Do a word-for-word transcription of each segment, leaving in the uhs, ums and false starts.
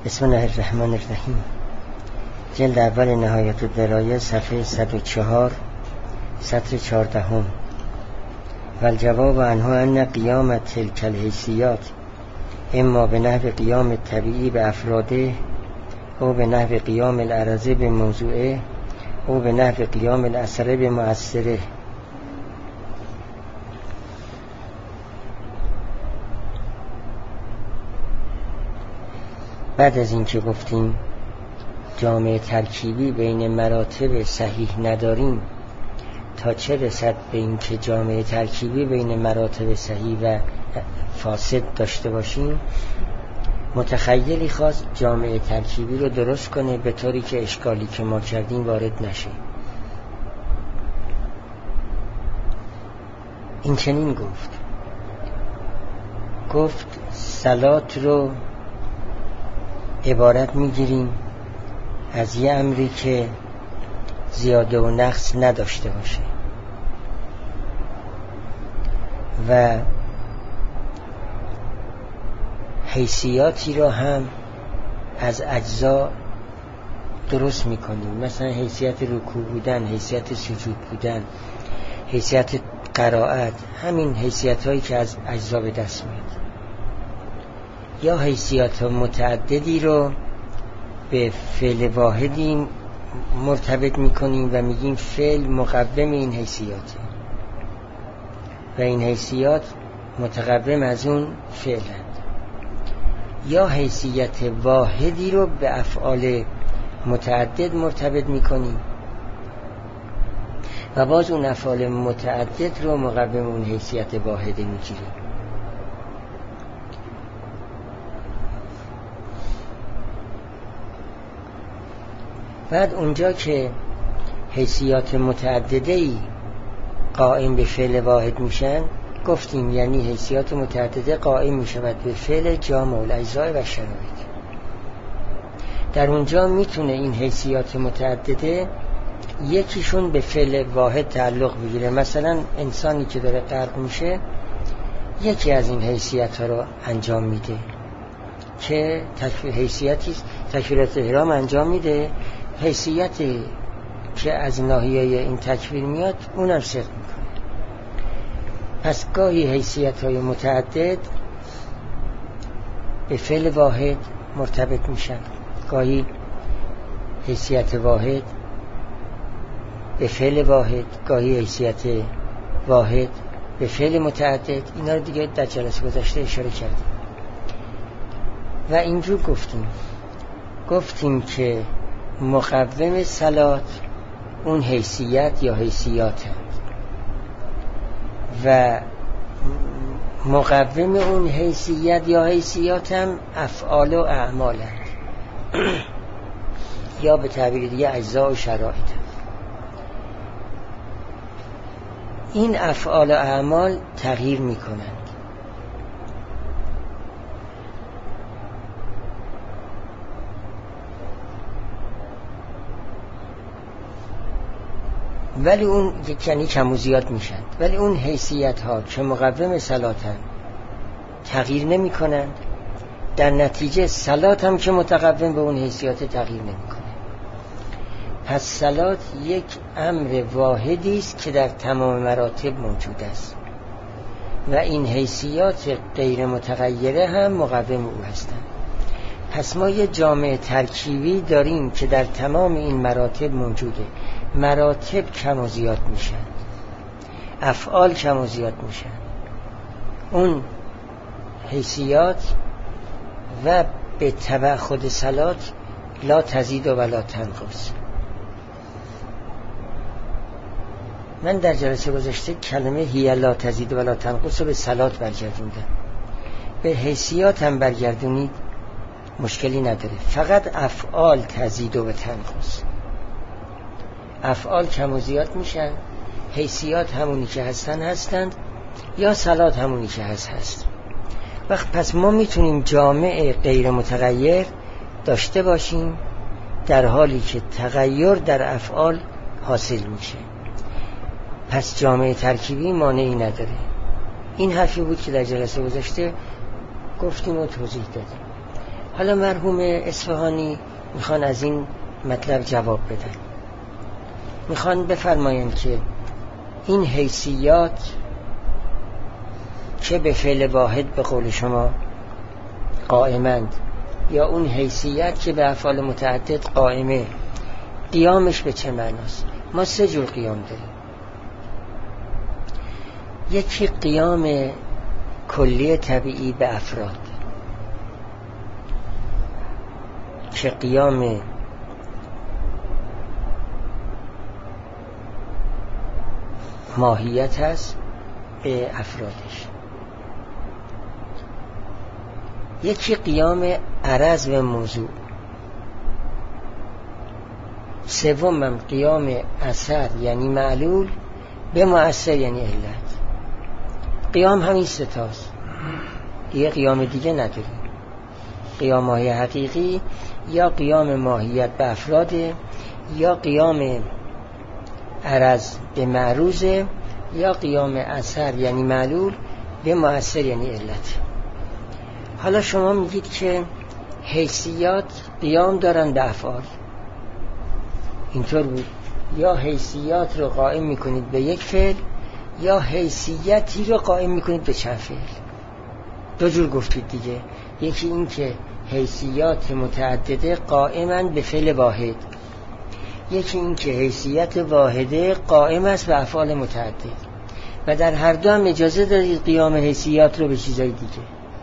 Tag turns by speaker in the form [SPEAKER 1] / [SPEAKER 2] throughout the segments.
[SPEAKER 1] بسم الله الرحمن الرحیم. جلد اول نهایت الدرايه صفحه صد و چهار سطر چهاردهم. و الجواب عنها ان قیام تلک الحیثیات اما به نحو قیام طبیعی به افراده او به نحو قیام العرضه به موضوعه او به نحو قیام الاثره به مؤثره. بعد از این که گفتیم جامعه ترکیبی بین مراتب صحیح نداریم، تا چه رسد به این که جامعه ترکیبی بین مراتب صحیح و فاسد داشته باشیم، متخیلی خواست جامعه ترکیبی رو درست کنه به طوری که اشکالی که ما کردیم وارد نشه. این چنین گفت گفت صلات رو عبارت میگیریم از یه امری که زیاده و نقص نداشته باشه و حیثیاتی را هم از اجزا درست میکنیم، مثلا حیثیت رکوع بودن، حیثیت سجود بودن، حیثیت قرائت، همین حیثیت هایی که از اجزا به دست میاد. یا حیثیت متعددی رو به فعل واحدی مرتبط میکنیم و میگیم فعل مقوم این حیثیاته و این حیثیات متقوم از اون فعلند. یا حیثیت واحدی رو به افعال متعدد مرتبط میکنیم و باز اون افعال متعدد رو مقوم اون حیثیت واحده میگیریم. بعد اونجا که حیثیات متعدده‌ای قائم به فعل واحد میشن، گفتیم یعنی حیثیات متعدده قائم میشود به فعل جامع الاجزاء و شرایط. در اونجا میتونه این حیثیات متعدده یکیشون به فعل واحد تعلق بگیره. مثلا انسانی که داره غرق میشه یکی از این حیثیت ها رو انجام میده که حیثیتی تکبیرات احرام انجام میده، حیثیتی که از ناحیه این تکبیر میاد اونم صدق میکنه. پس گاهی حیثیت های متعدد به فعل واحد مرتبط میشن، گاهی حیثیت واحد به فعل واحد، گاهی حیثیت واحد به فعل متعدد. اینا رو دیگه در جلسه گذشته اشاره کردیم و اینجور گفتیم گفتیم که مقوم صلات اون حیثیت یا حیثیات هست و مقوم اون حیثیت یا حیثیات هم افعال و اعمال هست یا به تعبیر دیگه اجزا و شرایط هست. این افعال و اعمال تغییر می کنند ولی اون یعنی کم و زیاد میشن، ولی اون حیثیت ها که مقوم صلاتن تغییر نمی کنند. در نتیجه صلات هم که متقوم به اون حیثیات تغییر نمی کنه. پس صلات یک امر واحدی است که در تمام مراتب موجود است و این حیثیات غیر متغیره هم مقوم او هستند. پس ما یه جامعه ترکیبی داریم که در تمام این مراتب موجوده. مراتب کم و زیاد میشن، افعال کم و زیاد میشن، اون حیثیات و به تبع خود صلات لا تزید و لا تنقص. من در جلسه گذشته کلمه هی لا تزید و لا تنقص رو به صلات برگردوندم، به حیثیات هم برگردونید مشکلی نداره، فقط افعال تزید و تنقص. افعال کم و زیاد میشن، حیثیات همونی که هستن هستند یا صلات همونی که هست هست. وقت پس ما میتونیم جامعه غیر متغیر داشته باشیم در حالی که تغییر در افعال حاصل میشه. پس جامعه ترکیبی مانعی نداره. این حرفی بود که در جلسه گذشته گفتیم و توضیح دادیم. حالا مرحوم اصفهانی میخوان از این مطلب جواب بدن. میخوان بفرمایند که این حیثیات چه به فعل واحد به قول شما قائمند یا اون حیثیت که به افعال متعدد قائمه، قیامش به چه معناست؟ ما سه جور قیام داریم. یکی قیام کلی طبیعی به افراد که قیام ماهیت هست به افرادش. یکی قیام عرض و موضوع. سومم قیام اثر یعنی معلول به مؤثر یعنی علت. قیام همین ستاست، یه قیام دیگه نداریم. قیام ماهی حقیقی یا قیام ماهیت به افراد یا قیام عرض به معروض یا قیام اثر یعنی معلول به مؤثر یعنی علت. حالا شما میگید که حیثیات قیام دارن به افعال، اینطور بود، یا حیثیات رو قائم میکنید به یک فعل یا حیثیتی رو قائم میکنید به چند فعل. دو جور گفتید دیگه. یکی این که حیثیات متعدده قائمن به فعل واحد، یکی این که حیثیت واحده قائم است به افعال متعدد و در هر دو هم اجازه دارید قیام حیثیات رو به چیزای دیگه.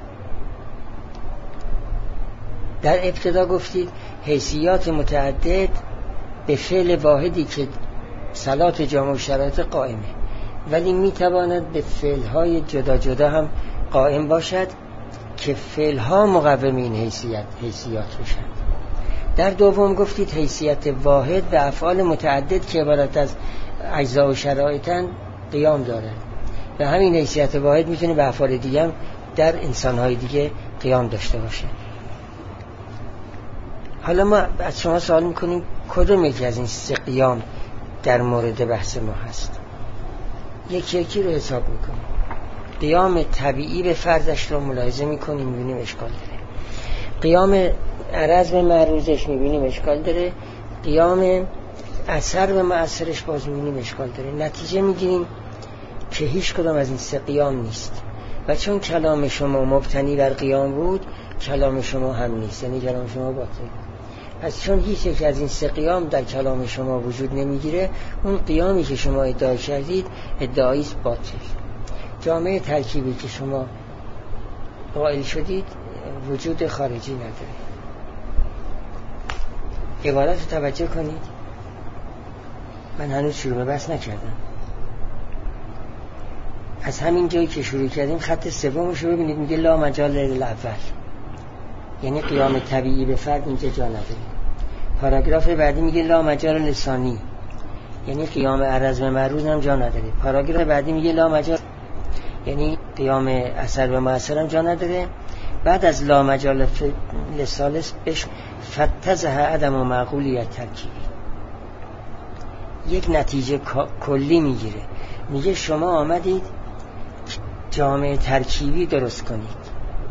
[SPEAKER 1] در ابتدا گفتید حیثیات متعدد به فعل واحدی که صلات جامع و شرایط قائمه، ولی میتواند به فعلهای جدا جدا هم قائم باشد که فعلها مقوم این حیثیت حیثیات باشند. در دوم گفتید حیثیت واحد به افعال متعدد که عبارت از اجزا و شرایطن قیام دارد و همین حیثیت واحد میتونه به افعال دیگه هم در انسانهای دیگه قیام داشته باشه. حالا ما از شما سوال میکنیم کدوم یکی از این سه قیام در مورد بحث ما هست؟ یکی یکی رو حساب میکنیم. قیام طبیعی به فردش رو ملاحظه میکنیم، میبینیم اشکال داره. قیام عرض به معروضش میبینیم اشکال داره. قیام اثر به مؤثرش باز میبینیم اشکال داره. نتیجه میگیریم که هیچ کدام از این سه قیام نیست و چون کلام شما مبتنی بر قیام بود کلام شما هم نیست، یعنی کلام شما باطل. پس چون هیچ یک از این سه قیام در کلام شما وجود نمیگیره، اون قیامی که شما ادعا کردید ادعایی است باطل. جامعه ترکیبی که شما قائل شدید وجود خارجی نداره. عبارت رو توجه کنید. من هنوز شروع به بحث نکردم. از همین جایی که شروع کردیم خط سومش رو ببینید، میگه لا مجال للاول، یعنی قیام طبیعی به فرد اینجا جا نداره. پاراگراف بعدی میگه لا مجال لسانی، یعنی قیام عرض به معروض هم جا نداره. پاراگراف بعدی میگه لا مجال، یعنی قیام اثر به مؤثر هم جا نداره. بعد از لا مجال لثالث بش فتزه عدم و معقولیت ترکیبی، یک نتیجه کلی میگیره. میگه شما آمدید جامعه ترکیبی درست کنید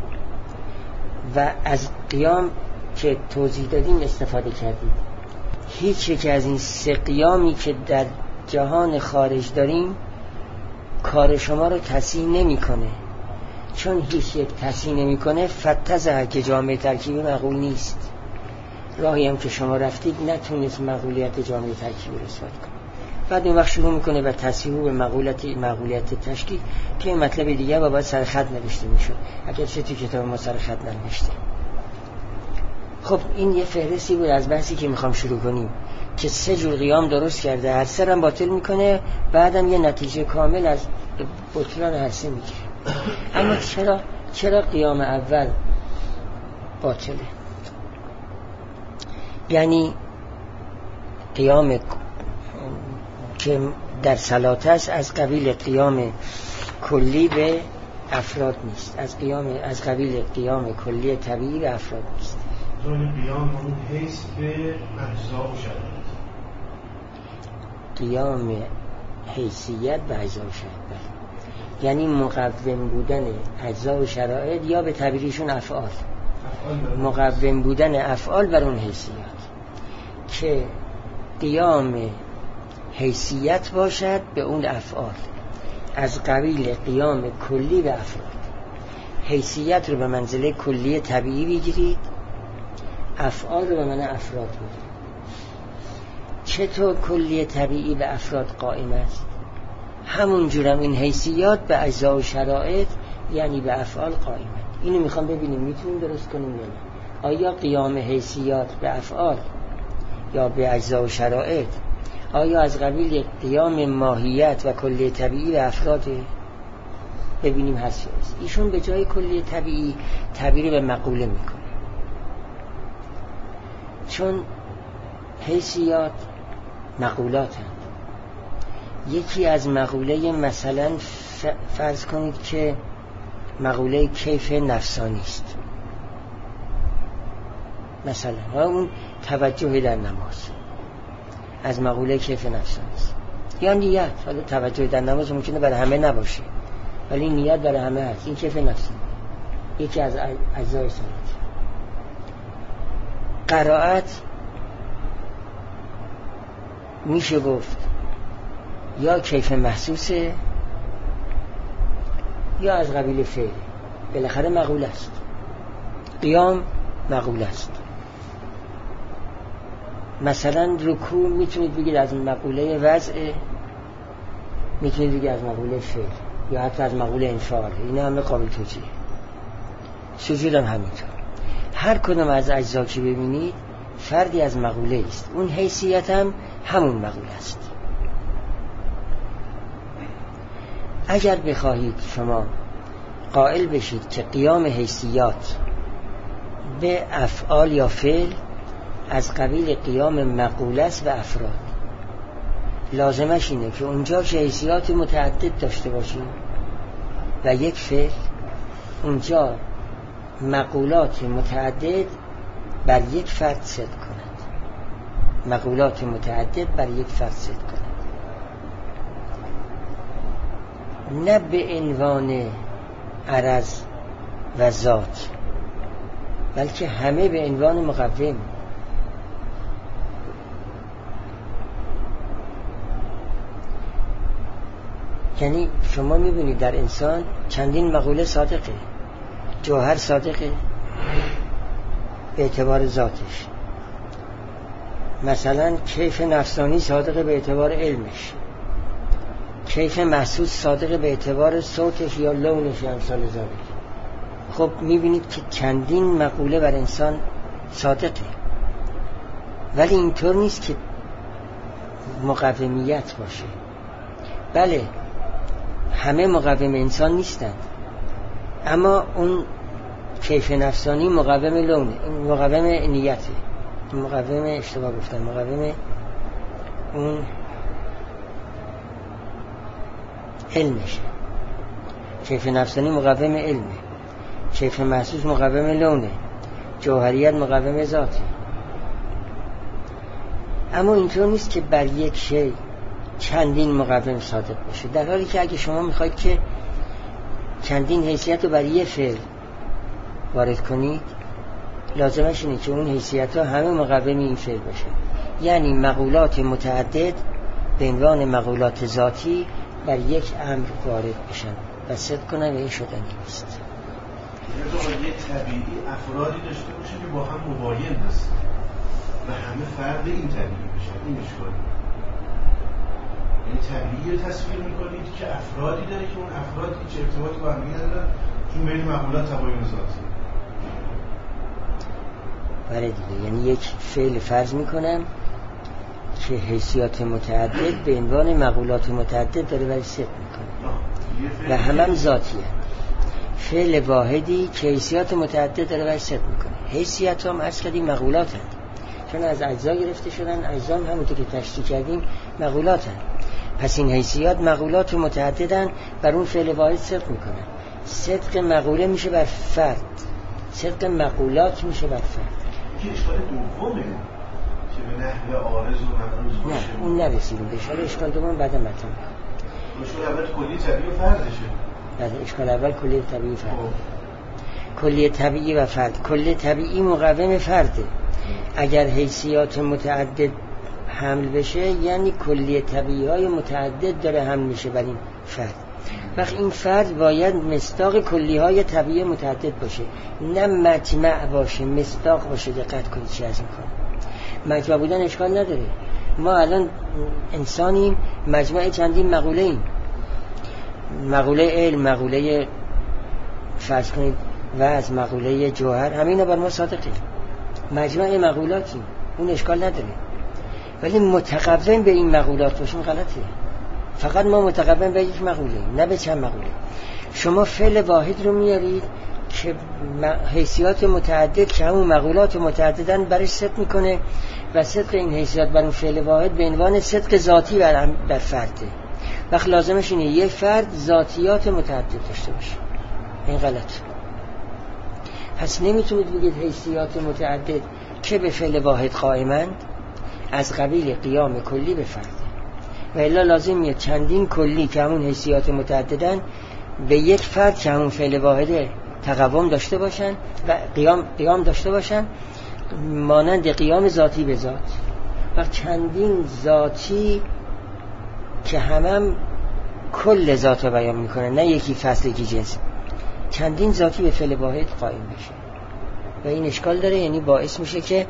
[SPEAKER 1] و از قیام که توضیح دادیم استفاده کردید. هیچ یک از این سه قیامی که در جهان خارج داریم کار شما رو تصحیح نمی‌کنه، چون هیچ یک تصحیح نمی‌کنه. فتزه که جامعه ترکیبی معقول نیست. راهی هم که شما رفتید نتونید معقولیت جامعه ترکیبی رو اثبات کنید. بعد اون وقت شروع میکنه و تصحیح به معقولیت معقولیت تشکیل که مطلب دیگه با باید سر خط نوشته میشد اگر چه تو کتاب ما سر خط ننوشته. خب این یه فهرستی بود از بحثی که میخوام شروع کنیم که سه جور قیام درست کرده، هر سه هم باطل میکنه، بعدم یه نتیجه کامل از بطلان هر سه میگیره. اما چرا چرا قیام اول باطله؟ یعنی قیام که در صلات است از قبیل قیام کلی به افراد نیست، از قیام از قبیل قیام کلی طبیعی به افراد نیست.
[SPEAKER 2] قیام اون حیث به اجزا و شرایط،
[SPEAKER 1] قیام حیثیت به اجزا و شرایط، یعنی مقوم بودن اجزا و شرایط یا به تعبیرشون افعال. مقوم بودن افعال بر اون حیثیات که قیام حیثیت باشد به اون افعال از قبیل قیام کلی به افراد. حیثیت رو به منزله کلی طبیعی بگیرید، افعال رو به معنی افراد بگیرید. چطور کلی طبیعی به افراد قائم است؟ همون جورم این حیثیات به اجزا و شرایط یعنی به افعال قائمه. اینو میخوام ببینیم میتونیم درست کنیم یا نه. آیا قیام حیثیات به افعال یا به اجزا و شرایط آیا از قبیل قیام ماهیت و کلی طبیعی به افراده؟ ببینیم هست یا نیست. ایشون به جای کلی طبیعی تعبیر به مقوله میکنه، چون حیثیات مقولات هست. یکی از مقوله مثلا فرض کنید که مقوله کیف نفسانی است، مثلا اون توجه در نماز از مقوله کیف نفسانی است. یا نیت، حالا توجه در نماز ممکنه برای همه نباشه ولی نیت برای همه هست، این کیف نفسانی یکی از اجزای صورت. قرائت میشه گفت یا کیف محسوسه یا از قبیل فعل، بالاخره مقوله است. قیام مقوله است. مثلا رکوع میتونید بگید از مقوله وضع، میتونید بگید از مقوله فعل یا حتی از مقوله انفعال، این همه قابل توجیه. سجود هم همینطور. هر کدوم از اجزا که ببینید فردی از مقوله است، اون حیثیت هم همون مقوله است. اگر بخواهید شما قائل بشید که قیام حیثیات به افعال یا فعل از قبیل قیام مقوله است به افراد، لازمش اینه که اونجا که حیثیات متعدد داشته باشیم و یک فعل، اونجا مقولات متعدد بر یک فرد صدق کند، مقولات متعدد بر یک فرد صدق کند، نه به عنوان عرض و ذات بلکه همه به عنوان مقوم. یعنی شما میبینید در انسان چندین مقوله صادقه. جوهر صادقه به اعتبار ذاتش، مثلا کیف نفسانی صادقه به اعتبار علمش، کیف محسوس صادقه به اعتبار صوتش یا لونش یا امثال ذالک. خب میبینید که چندین مقوله بر انسان صادقه، ولی اینطور نیست که مقومیت باشه. بله همه مقوم انسان نیستند، اما اون کیف نفسانی مقوم لونه، مقوم نیته، مقوم اشتباه گفتم مقوم اون علمشه. کیف نفسانی مقوم علمه، کیف محسوس مقوم لونه، جوهریت مقوم ذاتی. اما اینطور نیست که بر یک شی چندین مقوم صادق باشه، در حالی که اگه شما میخواید که چندین حیثیت رو بر یک فعل وارد کنید، لازمش اینه که اون حیثیت ها همه مقوم این فعل باشه، یعنی مقولات متعدد به عنوان مقولات ذاتی بر یک امر وارد بشن و صدق کنن و این شدنی نیست.
[SPEAKER 2] یعنی یک طبیعی افرادی داشته باشه که با هم مباین هست و همه فرد این طبیعی بشن، این اشکالی. یعنی طبیعی رو تصویر میکنید که افرادی داره که اون افراد هیچ ارتباطی با هم ندارن، چون بین مقولات تباین ذاتی.
[SPEAKER 1] بله دیگه، یعنی یک فعل فرض میکنم که حیثیات متعدد به عنوان مقولات متعدد داره ولی صدق میکنه و همه هم ذاتی هست. فعل واحدی که حیثیات متعدد داره ولی صدق میکنه. حیثیات هم از کردیم مقولات هست، چون از اجزا گرفته شدن، اجزا هم همونطور که تشریح کردیم مقولات هست. پس این حیثیات مقولات متعددن بر اون فعل واحد صدق میکنن. صدق مقوله میشه بر فرد، صدق مقولات میشه بر فرد.
[SPEAKER 2] که اشکال دومه که به نحو عارض و مفروض باشه.
[SPEAKER 1] نه اون نرسیدیم به اشکال. اشکال دوم بعد متن.
[SPEAKER 2] اشکال اول کلی طبیعی و فردشه.
[SPEAKER 1] بعد اشکال اول کلی طبیعی فرد. کلیه طبیعی و فرد. کلیه طبیعی مقوم فرده. اگر حیثیات متعدد حمل بشه یعنی کلیه طبیعی های متعدد داره حمل میشه بر این فرد. وقت این فرد باید مصداق کلی های طبیعی متعدد باشه، نه مجمع باشه، مصداق باشه. دقت کنید چی از میکنه. مجمع بودن اشکال نداره. ما الان انسانیم، مجمع چندین مقوله ایم، مقوله علم، مقوله فرض کنید و از مقوله جوهر، همین بر ما صادقه، مجمع مقولاتیم، اون اشکال نداره. ولی متقوم به این مقولات باشیم غلطه. فقط ما متقوم به یک مقوله، نه به چند مقوله. شما فعل واحد رو میارید که حیثیات متعدد که همون مقولات متعددن برش صدق میکنه و صدق این حیثیات بر اون فعل واحد به عنوان صدق ذاتی بر, بر فرده. وقت لازمش اینه یه فرد ذاتیات متعدد داشته باشه. این غلط. پس نمیتونید بگید حیثیات متعدد که به فعل واحد قائمند از قبیل قیام کلی به فرده، و الا لازم میاد چندین کلی که همون حیثیات متعددن به یک فرد که همون فعل واحده تقوم داشته باشن و قیام, قیام داشته باشن، مانند قیام ذاتی به ذات. و چندین ذاتی که همم کل ذات رو بیان میکنه، نه یکی فصل یکی جنس، چندین ذاتی به فعل واحد قائم بشه و این اشکال داره. یعنی باعث میشه که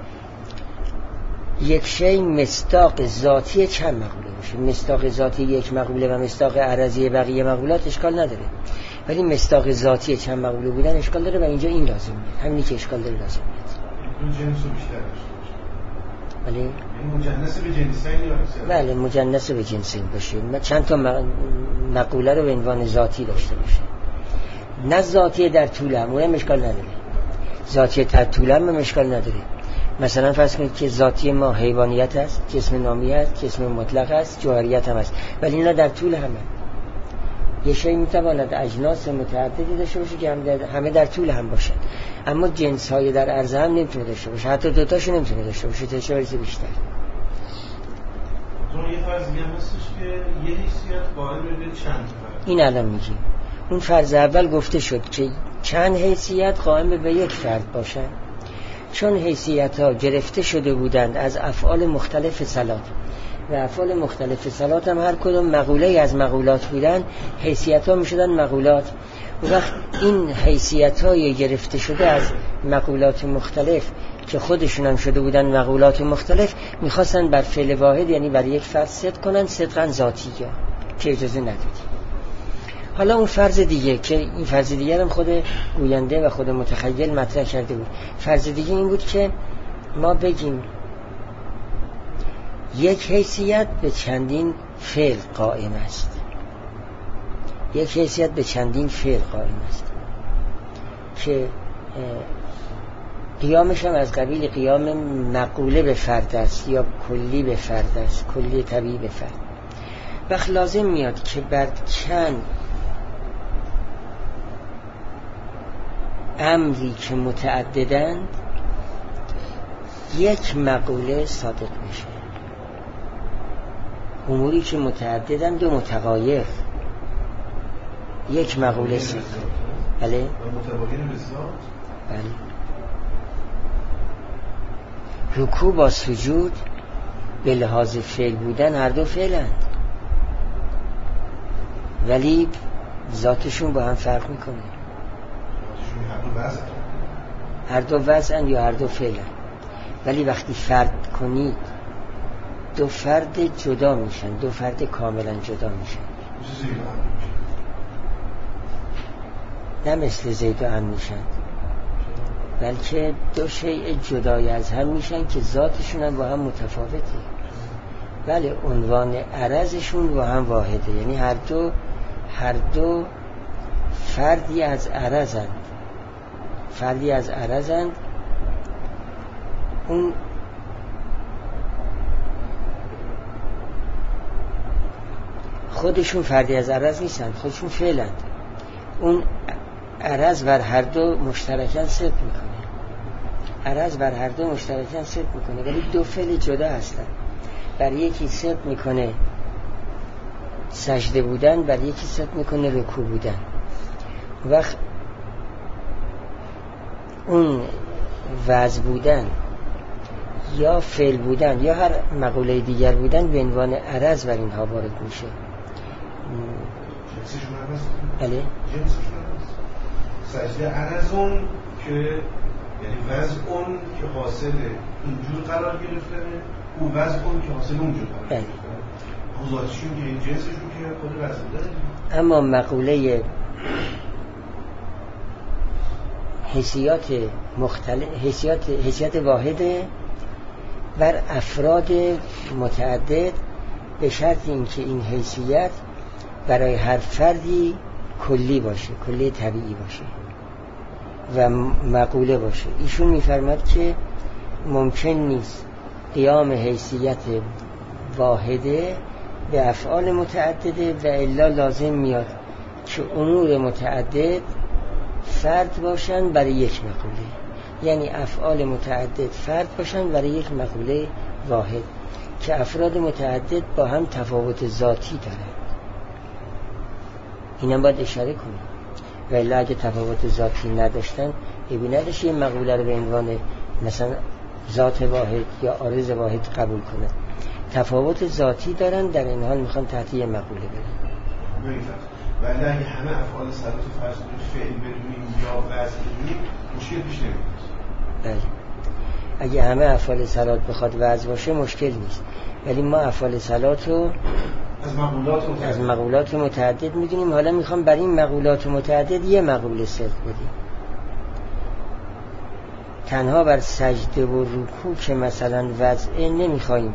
[SPEAKER 1] یک شی مصداق ذاتی چند مقوله باشه. مصداق ذاتی یک مقوله و مصداق عرضی بقیه مقولات اشکال نداره، ولی مصداق ذاتی چند مقوله بودن اشکال داره و اینجا این لازم میاد. همینی که اشکال داره لازم میاد.
[SPEAKER 2] اون جنس رو بیشتر داشته باشه.
[SPEAKER 1] ولی
[SPEAKER 2] مجنس به جنسین یا
[SPEAKER 1] بله مجنس به جنسین باشه. چند تا مقوله رو به عنوان ذاتی داشته باشه، نه ذاتی در طول هم، اونم اشکال نداره. ذاتی در طول هم اشکال نداره. مثلا فرض کنید که ذاتی ما حیوانیت است، جسم نامی است، جسم مطلق است، جوهریت هم است، ولی اینا در طول همه. یه شی میتواند اجناس متعددی داشته باشه که همه در طول هم باشن، اما جنس های در عرض هم نمیتونه داشته باشه، حتی دوتاشو نمیتونه داشته باشه تا چه برسه بیشتر.
[SPEAKER 2] اون یه فرض میگم هستش که یه حیثیت قائم به چند فرد.
[SPEAKER 1] این الان میگیم اون فرض اول گفته شد که چند حیثیت قائم به یک فرد باشن، چون حیثیت ها گرفته شده بودند از افعال مختلف صلات و افعال مختلف صلات هم هر کدوم مقوله از مقولات بودن، حیثیت ها می شدن مقولات. و وقت این حیثیت های گرفته شده از مقولات مختلف که خودشون هم شده بودن مقولات مختلف، میخواستن بر فعل واحد یعنی بر یک فرد صدق کنن، صدقا ذاتیه که اجازه ندادی. حالا اون فرض دیگه که این فرض دیگه هم خود گوینده و خود متخیل مطرح کرده بود، فرض دیگه این بود که ما بگیم یک حیثیت به چندین فعل قائم است، یک حیثیت به چندین فعل قائم است که قیامش هم از قبیل قیام مقوله به فرد است یا کلی به فرد است، کلی طبیعی به فرد. وقت لازم میاد که بر چند امری که متعددند یک مقوله صادق میشه. اموری که متعددند دو متغایر یک مقوله صادق. بله
[SPEAKER 2] متغایر به ذات.
[SPEAKER 1] بله رکوع با سجود به لحاظ فعل بودن هر دو فعلند، ولی ذاتشون با هم فرق میکنه. هر دو وضعن یا هر دو فعلن، ولی وقتی فرد کنید دو فرد جدا میشن، دو فرد کاملا جدا میشن، نه مثل زید و عمرو میشن، بلکه دو شیء جدای از هم میشن که ذاتشون هم با هم متفاوته، ولی عنوان عرضشون با هم واحده. یعنی هر دو هر دو فردی از عرضند، فردی از عرضند. اون خودشون فردی از عرض نیستند، خودشون فعلند. اون عرض بر هر دو مشترکاً صدق میکنه، عرض بر هر دو مشترکاً صدق میکنه، ولی دو فعل جدا هستن. بر یکی صدق میکنه سجده بودن، بر یکی صدق میکنه رکوع بودن. وقت اون وضع بودن یا فعل بودن یا هر مقوله دیگر بودن به عنوان عرض بر اینها وارد میشه.
[SPEAKER 2] جنسشون عرض؟
[SPEAKER 1] بله
[SPEAKER 2] جنسشون عرض سجده عرض اون که یعنی وضع اون که حاصل اینجور قرار گرفتنه، او وضع اون که حاصل اونجور قرار گرفتنه. ذاتشون که این جنسشون که خود وضع داره.
[SPEAKER 1] اما مقوله حیثیات مختلف حیثیات حیثیت واحده بر افراد متعدد به شرط اینکه این حیثیت برای هر فردی کلی باشه، کلی طبیعی باشه و مقوله باشه. ایشون میفرماد که ممکن نیست قیام حیثیت واحده به افعال متعدده و الا لازم میاد که امور متعدد فرد باشن برای یک مقوله، یعنی افعال متعدد فرد باشن برای یک مقوله واحد که افراد متعدد با هم تفاوت ذاتی دارن. اینم باید اشاره کنیم و الا اگه تفاوت ذاتی نداشتن ایبی نداشت یه مقوله رو به عنوان مثلا ذات واحد یا عارض واحد قبول کنن. تفاوت ذاتی دارن، در این حال میخوان تحت یه مقوله برن.
[SPEAKER 2] ولی اگه همه افعال صلات و فرض کنیم فعل بدونیم یا وضع بدونیم مشکل پیش نمیاد.
[SPEAKER 1] بله اگه همه افعال صلات بخواد وضع باشه مشکل نیست، ولی ما افعال صلات رو
[SPEAKER 2] از مقولات متعدد
[SPEAKER 1] از مقولات متعدد میدونیم. حالا میخوام برای این مقولات متعدد یه مقوله صدق بدیم. تنها بر سجده و رکوع که مثلا وضعه نمیخوایم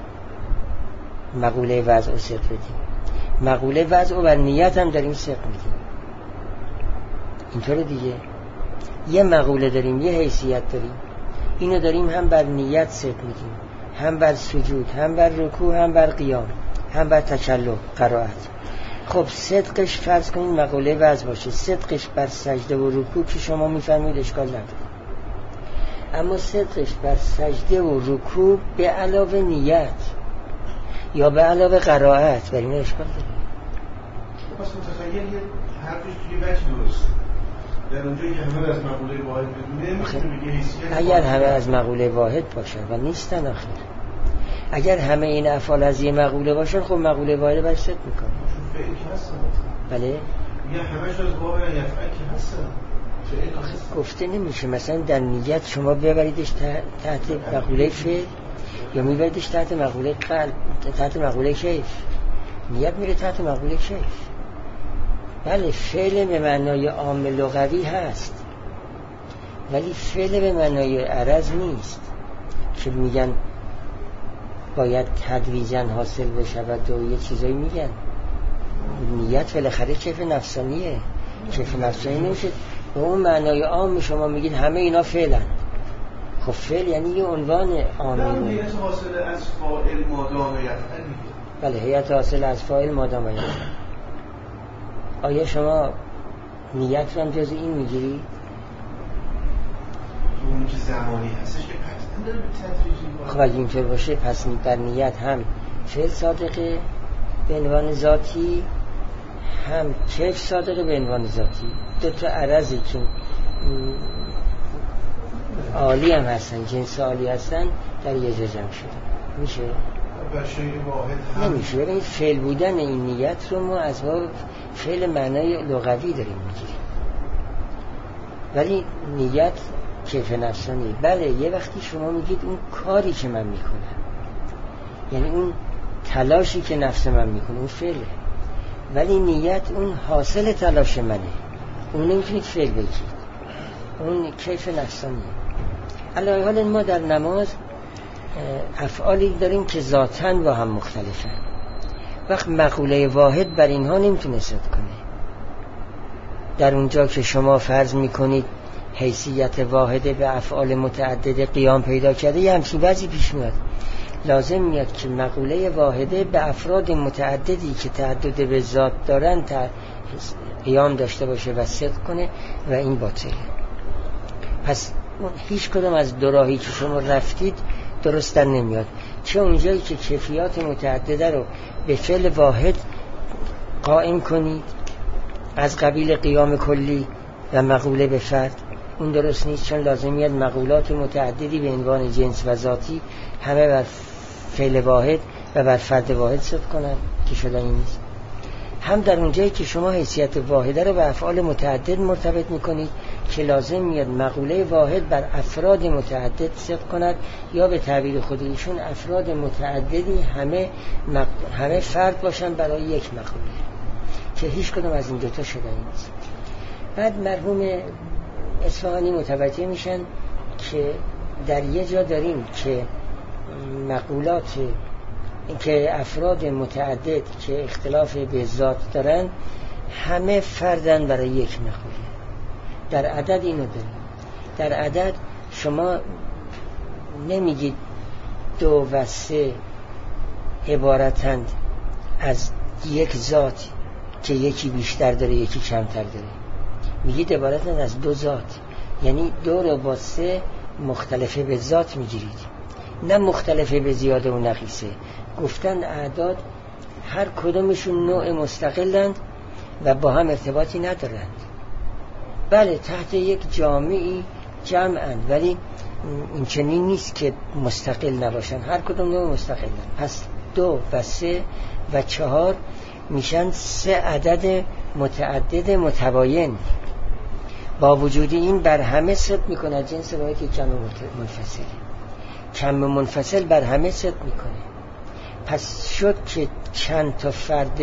[SPEAKER 1] مقوله وضع رو صدق بدیم، مقوله وضع و بر نیت هم داریم صدق میدیم. اینطور دیگه یه مقوله داریم، یه حیثیت داریم، اینو داریم هم بر نیت صدق میدیم، هم بر سجود، هم بر رکوع، هم بر قیام، هم بر تکلم قرائت. خب صدقش فرض کنید مقوله وضع باشه، صدقش بر سجده و رکوع که شما میفهمید اشکال نداره، اما صدقش بر سجده و رکوع به علاوه نیت یا به علاوه قرائت بر این اشکال داره.
[SPEAKER 2] پس متخیل یه حرفش توی وجه درست در اونجا که همه از مقوله واحد بدونه میتونه بگه حیثیت
[SPEAKER 1] اگر همه از مقوله واحد باشن و نیستن آخر، اگر همه این افعال از یه مقوله باشن خب مقوله واحد بر صدق میکنه.
[SPEAKER 2] فعل که هستن
[SPEAKER 1] بله
[SPEAKER 2] میگه همش از واقع یفعل که هستن
[SPEAKER 1] گفته نمیشه مثلا در نیت شما ببریدش تحت مقوله فعل یا میبریدش تحت مقوله قلب، تحت مقوله کیف. نیت میره تحت مقوله کیف. بله فعل به معنای عام لغوی هست ولی فعل به معنای عرض نیست که میگن باید تدریجاً حاصل بشه و یه چیزایی میگن. نیت بالاخره کیف نفسانیه، کیف نفسانی نمیشه به اون معنای عام شما میگید همه اینا فعلن. خب فعل یعنی یه عنوان عامی.
[SPEAKER 2] نه هیئت حاصل از فاعل مادام یفعل.
[SPEAKER 1] بله هیئت حاصل از فاعل مادام یفعل. آیا شما نیت رو هم جز این میگیری؟
[SPEAKER 2] اون که زمانی هستش که قطعا داره به تدریجی.
[SPEAKER 1] خب اگه اینطور باشه پس در نیت هم فعل صادقه به عنوان ذاتی، هم کیف صادقه به عنوان ذاتی. دو تا عرضی که عالی هم هستن، جنس عالی هستن، در یه جا جمع شده. میشه؟ نمیشه. ببینید فعل بودن این نیت رو ما از باب فعل معنای لغوی داریم میگیریم، ولی نیت کیف نفسانی. بله یه وقتی شما میگید اون کاری که من میکنم، یعنی اون تلاشی که نفس من میکنه اون فعله، ولی نیت اون حاصل تلاش منه، اون نمیتونید فعل بگید، اون کیف نفسانیه. علاوه حال ما در نماز افعالی داریم که ذاتاً با هم مختلفن، وقت مقوله واحد بر اینها نمیتونه صدق کنه. در اونجا که شما فرض میکنید حیثیت واحده به افعال متعدد قیام پیدا کرده، یه همچین وضعی پیش میاد، لازم میاد که مقوله واحده به افراد متعددی که تعدد به ذات دارن قیام داشته باشه و صدق کنه و این باطله. پس هیچ کدوم از دو راهی که شما رفتید درست در نمیاد، چه اونجایی که کیفیات متعدده رو به فعل واحد قائم کنید از قبیل قیام کلی و مقوله به فرد، اون درست نیست، چون لازمیت مقولات متعددی به عنوان جنس و ذاتی همه بر فعل واحد و بر فرد واحد صدق کنن که شدنی نیست. هم در اونجایی که شما حیثیت واحده رو به افعال متعدد مرتبط میکنید که لازم میاد مقوله واحد بر افراد متعدد صدق کند، یا به تعبیر خود ایشون افراد متعددی همه مق... همه فرد باشن برای یک مقوله، که هیچ کدوم از این دوتا شدنی نیست. بعد مرحوم اصفهانی متوجه میشن که در یه جا داریم که مقولات که افراد متعدد که اختلاف به ذات دارن همه فردن برای یک مقوله. در عدد اینو داریم. در عدد شما نمیگید دو و سه عبارتند از یک ذات که یکی بیشتر داره یکی کمتر داره، میگید عبارتند از دو ذات، یعنی دو رو با سه مختلفه به ذات میگیرید، نه مختلفه به زیاده و نقیصه. گفتن اعداد هر کدومشون نوع مستقلند و با هم ارتباطی ندارند. بله تحت یک جامعی جمعند، ولی این چنین نیست که مستقل نباشن، هر کدوم نوع مستقلند. پس دو و سه و چهار میشن سه عدد متعدد متباین. با وجود این بر همه صدق میکنه جنس واحد که کم منفصل، کم منفصل بر همه صدق میکنه. پس شد که چند تا فرد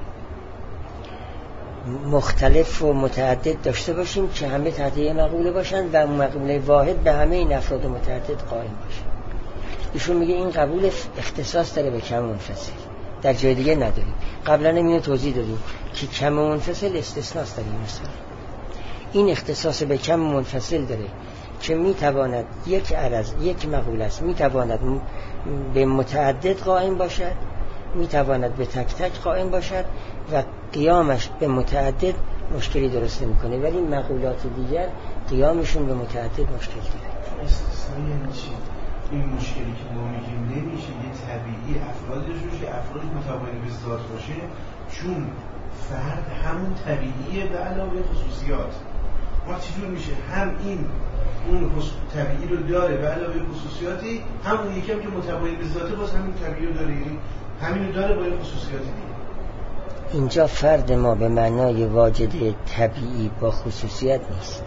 [SPEAKER 1] مختلف و متعدد داشته باشیم که همه تحت یه مقوله باشن و مقوله واحد به همه این افراد متعدد قائم باشه. ایشون میگه این قبول اختصاص داره به کم منفصل، در جای دیگه نداریم. قبلا اینو توضیح دادیم که کم منفصل استثناست در این مثال. این اختصاص به کم منفصل داره که میتواند یک عرض یک مقوله است میتواند به متعدد قائم باشد، میتواند به تک تک قائم باشد و قیامش به متعدد مشکلی درست نمیکنه، ولی مقولات دیگر قیامشون به متعدد مشکل داره.
[SPEAKER 2] استثنایی یعنی چی؟ این مشکلی که ما میگیم نمیشه یه طبیعی افرادش روشه افراد متباین به ذات باشه، چون فرد همون طبیعیه به علاوه خصوصیات. ما چجور میشه هم این اون طبیعی رو داره به علاوه خصوصیاتی، همون یکم که متباین به ذاته باز همین طبیعی رو داره، یعنی همین رو داره با یه خصوصیاتی دیگه.
[SPEAKER 1] اینجا فرد ما به معنای واجد طبیعی با خصوصیت نیست.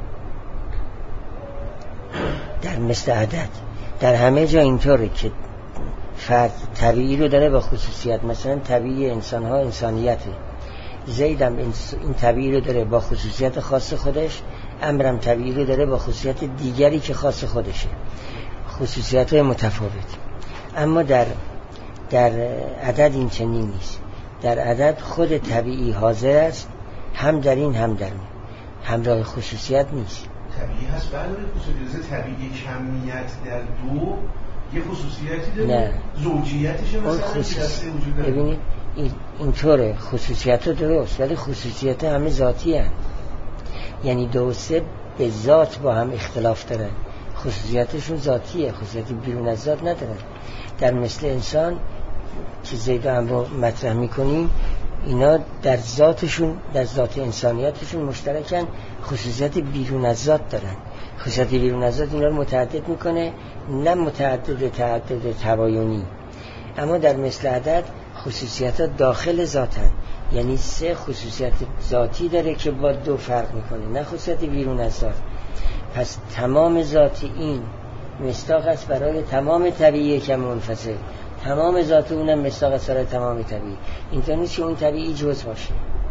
[SPEAKER 1] در مثل عدد در همه جا اینطوره که فرد طبیعی رو داره با خصوصیت. مثلا طبیعی انسان ها انسانیته، زیدم این طبیعی رو داره با خصوصیت خاص خودش، امرم طبیعی رو داره با خصوصیت دیگری که خاص خودشه، خصوصیت های متفاوت. اما در در عدد این چنین نیست. در عدد خود طبیعی حاضر است، هم در این هم در اون، همراه خصوصیت نیست.
[SPEAKER 2] طبیعی هست به علاوه خصوصیت. طبیعی کمیت در دو یه خصوصیتی داره،
[SPEAKER 1] نه.
[SPEAKER 2] زوجیتش مثلا
[SPEAKER 1] خصوص...
[SPEAKER 2] وجود داره.
[SPEAKER 1] ببینید این اینطوره، خصوصیت درست ولی خصوصیت همه ذاتی هست. یعنی دو سه به ذات با هم اختلاف دارن، خصوصیتشون ذاتیه، خصوصیت بیرون از ذات ندارن. در مثل انسان که زید و امر مطرح میکنیم، اینا در ذاتشون در ذات انسانیتشون مشترکن، خصوصیت بیرون از ذات دارن. خصوصیت بیرون از ذات اینا رو متعدد میکنه، نه متعدد تعدد تباینی. اما در مثل عدد خصوصیت داخل ذاتن، یعنی سه خصوصیت ذاتی داره که با دو فرق میکنه، نه خصوصیت بیرون از ذات. پس تمام ذات این مصداق است برای تمام طبیعی که منفصل، تمام ذات اونم مصداق است برای تمام طبیعی. اینطور نیست که اون طبیعی جز باشه،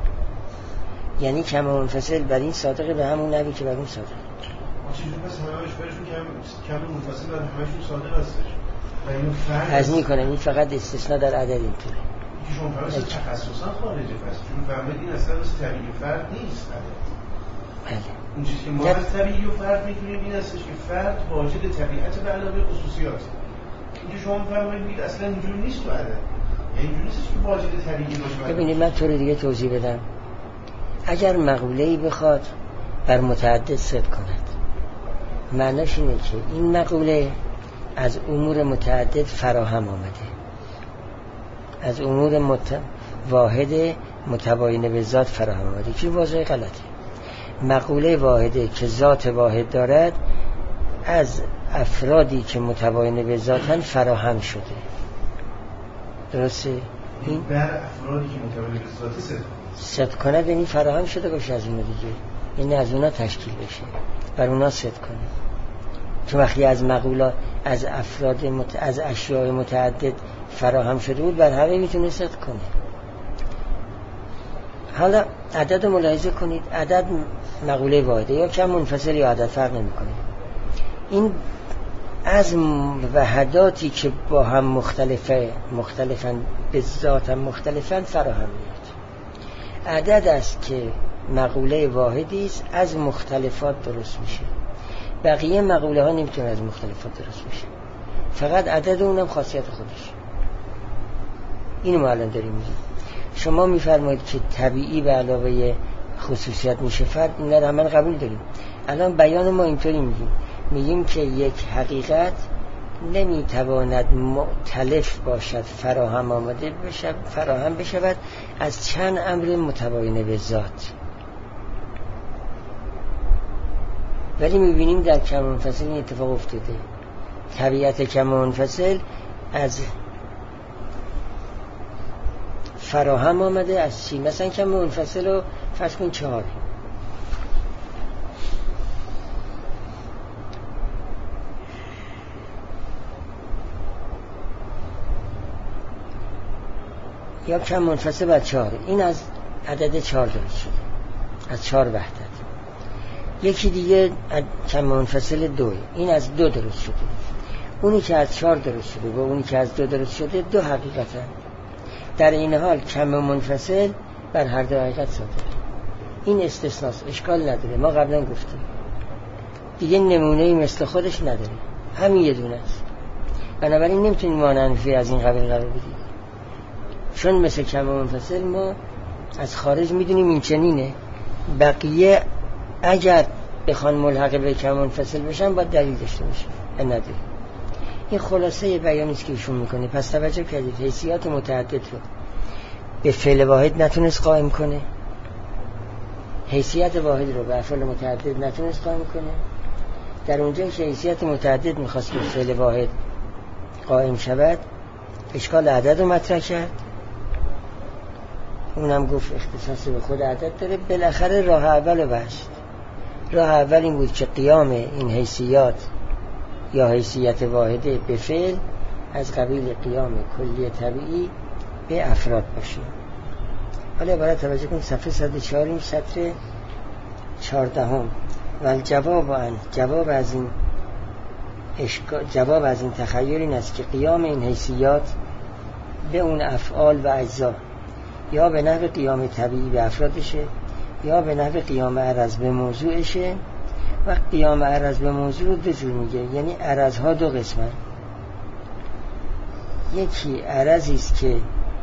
[SPEAKER 1] یعنی کم منفصل بر این صادقه به همون نبی که بر اون صادقه.
[SPEAKER 2] چجوری پس همه‌اش برشون کم کم منفصل بر همه‌شون صادق هستش؟ و اینو فرق
[SPEAKER 1] از میکنه این فقط استثناء در عدد اینطوره.
[SPEAKER 2] که شما فرض تخصصا خارجه، پس چون فهمید این اصلا مثل طبیعی فرد نیست.
[SPEAKER 1] بله.
[SPEAKER 2] اون چیزی که ما از طبیعی و فرد می‌دونیم این هستش که فرد واجد طبیعت به علاوه خصوصیات. اینکه شما فهمید اصلا اینجوری نیست تو عدد. یعنی اینجوری نیست که واجد طبیعی باشه.
[SPEAKER 1] ببینید من طور دیگه توضیح بدم. اگر مقوله‌ای بخواد بر متعدد صدق کند، معناش اینه که این مقوله از امور متعدد فراهم آمده، از امور مت... واحد متباین به ذات فراهم آمده، که واضح غلطه. مقوله واحده که ذات واحد دارد از افرادی که متباین به ذاتن فراهم شده. درسته؟
[SPEAKER 2] این بر افرادی که متباین به ذات صدق
[SPEAKER 1] صدق کند، یعنی فراهم شده باشه از اون دیگه، یعنی از اونا تشکیل بشه، بر اونا صدق کنه. چون وقتی از مقوله از افراد مت... از اشیاء متعدد فراهم شده بود، بر همه میتونه صدق کنه. حالا عدد رو ملاحظه کنید، عدد مقوله واحده یا کم منفصل یا عدد فرق نمی‌کنه. این از وحداتی که با هم مختلفه مختلفن به ذات هم مختلفن فراهم میاد. عدد است که مقوله واحدی است، از مختلفات درست میشه. بقیه مقوله ها نمیتونه از مختلفات درست میشه، فقط عدد اونم خاصیت خودش. اینو ما الان داریم میگیم. شما میفرمایید که طبیعی به علاوه خصوصیت میشه فرد، این رو همه قبول داریم. الان بیان ما اینطوری میگیم، میگیم که یک حقیقت نمیتواند مؤتلف باشد، فراهم آمده بشود، فراهم بشود از چند امر متباین به ذات. ولی میبینیم در کم منفصل این اتفاق افتاده. طبیعت کم منفصل از فراهم آمده از چی؟ مثلا کم منفصل رو فرض کن چهار، یا کم منفصل بر چهار، این از عدد چهار درست شده، از چهار وحدت. یکی دیگه کم منفصل دوی، این از دو درست شده. اونی که از چهار درست شده و اونی که از دو درست شده دو حقیقتن. در این حال کم منفصل بر هر دو حقیقت صادره. این استثناست، اشکال نداره، ما قبلا گفتیم دیگه نمونه‌ای مثل خودش نداره، همین یه دونه است. بنابراین نمیتونیم مانعنفی از این قبیل قرار بدیم، چون مثل کم منفصل ما از خارج میدونیم این چنینه. بقیه اگر بخوان ملحق به کم منفصل بشن باید دلیل داشته باشه، نداره. این خلاصه بیانی است که ایشون میکنه. پس توجه کردید حیثیات متعدد رو به فعل واحد نتونست قائم کنه، حیثیت واحد رو به افعال متعدد نتونست قائم کنه. در اونجا که حیثیت متعدد میخواست به فعل واحد قائم شود، اشکال عدد رو مطرح کرد، اونم گفت اختصاص به خود عدد داره. بالاخره راه اول رو بست. راه اول این بود که قیام این حیثیات یا حیثیت واحده به فعل از قبیل قیام کلی طبیعی به افراد باشه. حالا برای توجه کنید صفحه صد و چهار این سطر چهاردهم. و جواب آن جواب از این اشکال جواب از این تخیل این است که قیام این حیثیات به اون افعال و اجزا یا به نحو قیام طبیعی به افرادشه یا به نحو قیام عرض به موضوعشه. و قیام عرض به موضوع دو جور میگه، یعنی عرضها دو قسمه. یکی عرضی است که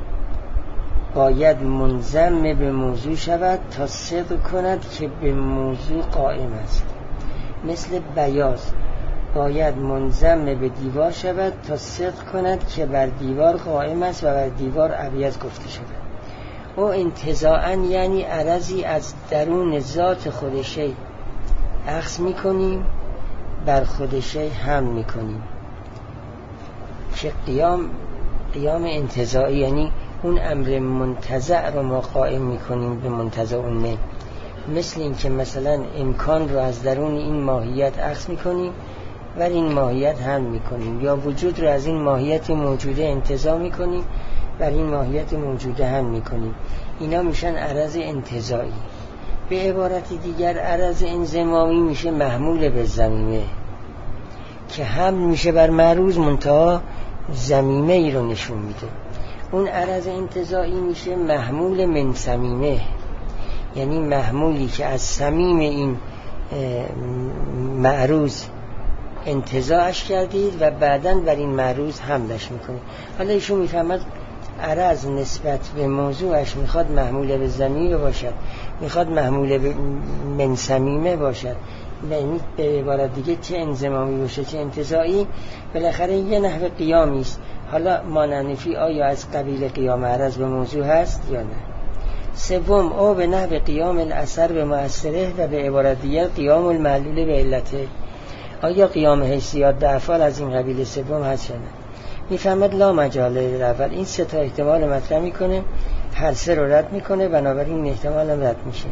[SPEAKER 1] باید منضم به موضوع شود تا صدق کند که به موضوع قائم است، مثل بیاض باید منضم به دیوار شود تا صدق کند که بر دیوار قائم است و بر دیوار ابیض گفته شده. او انتزاعاً یعنی عرضی از درون ذات خودشی اخذ میکنیم بر خودشی هم میکنیم که قیام قیام انتزاعی، یعنی اون امر منتزع رو ما قائم میکنیم به منتزع اون. مثل این که مثلا امکان رو از درون این ماهیت اخذ میکنیم و این ماهیت هم میکنیم، یا وجود رو از این ماهیت موجوده انتزاع میکنیم و این ماهیت موجوده هم میکنیم. اینا میشن عرض انتزاعی. به عبارت دیگر عرض انضمامی میشه محمول به ضمیمه که هم میشه بر معروض منتها ضمیمه ای رو نشون میده. اون عرض انتزاعی میشه محمول من صمیمه، یعنی محمولی که از صمیم این معروض انتزاعش کردید و بعداً بر این معروض حملش میکنید. حالا ایشون میفهمد عرض نسبت به موضوعش میخواد محمول به ضمیمه باشد، میخواد محمول به من صمیمه باشد، یعنی به عبارت دیگه چه انضمامی باشه چه انتزاعی، بالاخره یه نحو قیامی است. حالا مانعنفی آیا از قبیل قیام عرض به موضوع هست یا نه؟ سوم او به نحو قیام الاثر به مؤثره و به عبارت دیگر قیام المعلول به علته. آیا قیام حیثیات به افعال از این قبیل سوم هست یا نه؟ میفهمد لا مجال اول این سه تا احتمال مطرح میکنه، هر سه رو رد میکنه، بنابراین این احتمال هم رد میشه.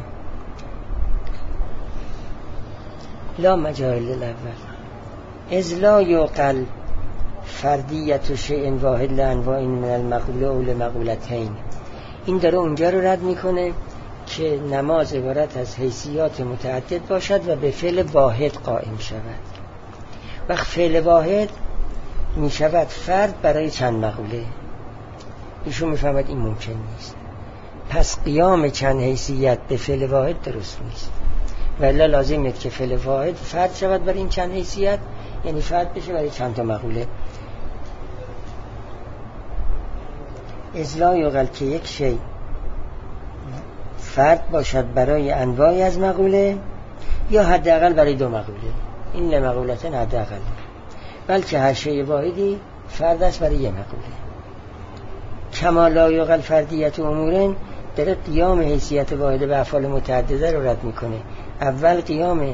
[SPEAKER 1] لا مجال الاول از لا یعقل فردیت شیء واحد لانواع من المقوله او لمقولتین. این داره اونجا رو رد میکنه که نماز عبارت از حیثیات متعدد باشد و به فعل واحد قائم شود. وقت فعل واحد میشود فرد برای چند مقوله. ایشون میفهمد این ممکن نیست، پس قیام چند حیثیت به فعل واحد درست نیست، ولی لازمه که فعل واحد فرد شود برای این چند حیثیت، یعنی فرد بشه برای چند تا مقوله. از لا یعقل که یک شی فرد باشد برای انواعی از مقوله یا حداقل برای دو مقوله، این لمقولتن حداقل، بلکه هر شی واحدی فرد است برای یک مقوله. کما لا یعقل فردیت امورن در قیام حیثیت واحده به افعال متعدده رو رد میکنه. اول قیام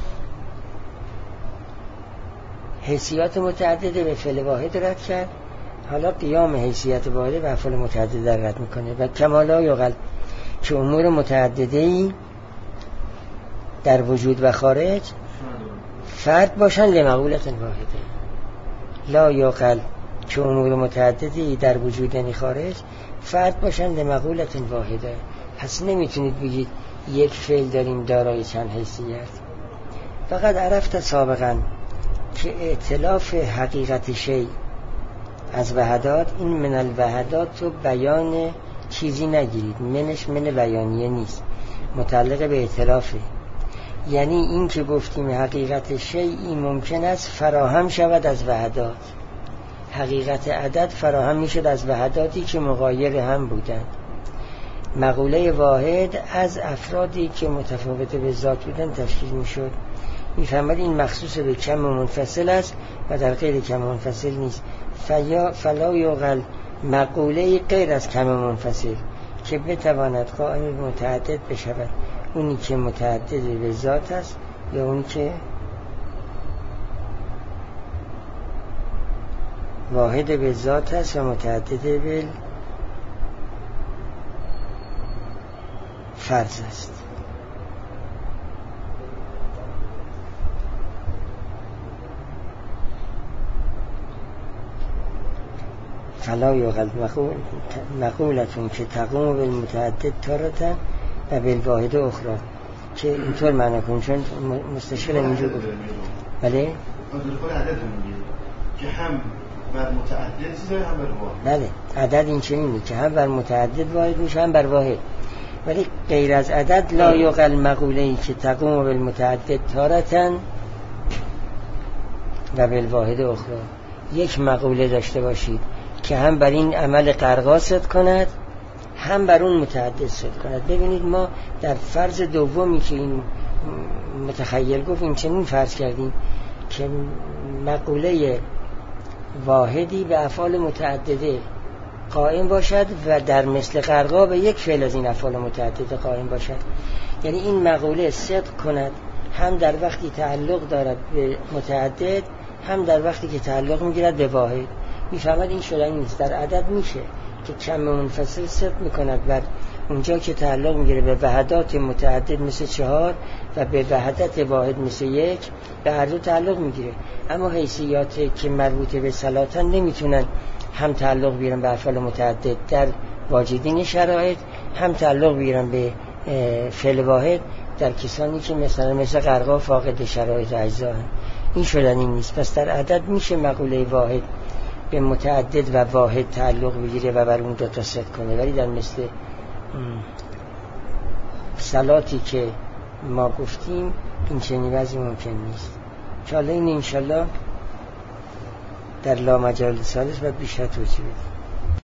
[SPEAKER 1] حیثیات متعدده به فعل واحد رد کرد، حالا قیام حیثیت واحده به افعال متعدده رد میکنه. و کما لا یعقل که امور متعدده‌ای در وجود و خارج فرد باشن لمقولت واحده. لا یعقل که امور متعددی در وجود یعنی خارج فرد باشن لمقولت واحده. پس نمیتونید بگید یک فعل داریم دارای چند حیثیت. فقط عرفت سابقا که ائتلاف حقیقت شی از وحدات، این من الوحدات تو بیان چیزی نگیرید، منش من بیانیه نیست، متعلق به ائتلافه. یعنی این که گفتیم حقیقت شیئی ممکن است فراهم شود از وحدات، حقیقت عدد فراهم میشد از وحداتی که مغایر هم بودند. مقوله واحد از افرادی که متفاوت به ذات بودند تشکیل میشد. میفهمد این مخصوص به کم منفصل است و در غیر کم منفصل نیست. فیا فلا یعقل مقوله غیر از کم منفصل که بتواند قائم متعدد بشود، اونی که متعدد به ذات است یا اونی که واحد به ذات است و متعدد به فرض است. فلا یعقل مقولتون که تقوم بالمتعدد تارتن و بالواحد اخرى، که اینطور معنی کن، چون مستشکل اینجور بود. بله؟
[SPEAKER 2] که هم بر متعدد چیزه هم بر واحد.
[SPEAKER 1] بله، عدد این چنینه که هم بر متعدد واحد میشه هم بر واحد. ولی غیر از عدد لا یعقل مقوله‌ای که تقوم بالمتعدد تارتن و بالواحد اخرى. یک مقوله داشته باشید که هم بر این عمل قرقا صدق کند هم بر اون متعدد صدق کند. ببینید ما در فرض دومی که این متخیل گفت این چنین فرض کردیم که مقوله واحدی به افعال متعدده قائم باشد و در مثل قرقا به یک فعل از این افعال متعدده قائم باشد. یعنی این مقوله صدق کند هم در وقتی تعلق دارد به متعدد هم در وقتی که تعلق میگیرد به واحد. میفهمد این شدنی نیست. در عدد میشه که کم منفصل صدق میکند بر اونجا که تعلق میگیره به وحدات متعدد مثل چهار و به وحدت واحد مثل یک، به هر دو تعلق میگیره. اما حیثیات که مربوطه به صلاتن نمیتونن هم تعلق بگیرن به افعال متعدد در واجدین شرایط، هم تعلق بگیرن به فعل واحد در کسانی که مثلا مثل قرقا فاقد شرایط اجزا هستند. این شدنی نیست. پس در عدد میشه مقوله واحد به متعدد و واحد تعلق بگیره و بر اون دو تا صدق کنه، ولی در مثل صلاتی که ما گفتیم این چنین وضعی ممکن نیست. چاله این انشالله در لا مجال ثالث و بیشتر توضیح بدیم.